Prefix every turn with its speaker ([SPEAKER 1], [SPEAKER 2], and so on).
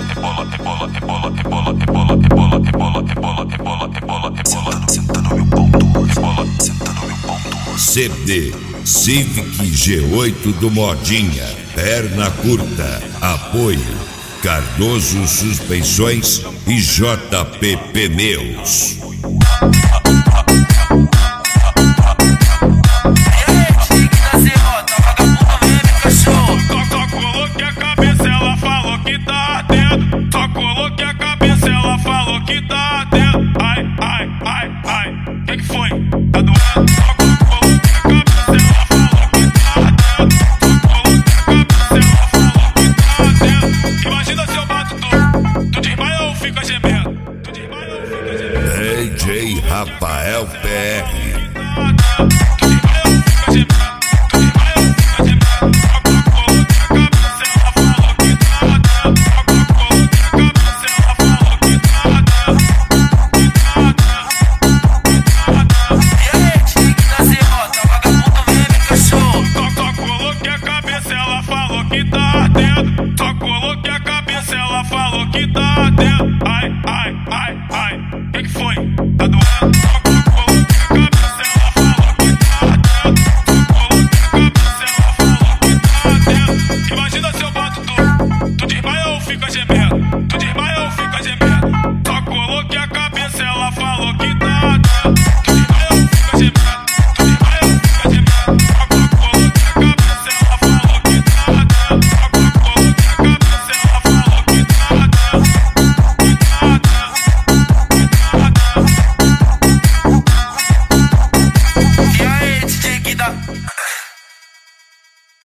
[SPEAKER 1] Senta no meu ponto, senta no meu ponto.
[SPEAKER 2] CD Civic G8 do Modinha, perna curta, apoio Cardoso Suspensões e JP Pneus. DJ Rafael PR.
[SPEAKER 3] Só coloquei a cabeça, ela falou que tá dentro. Ai,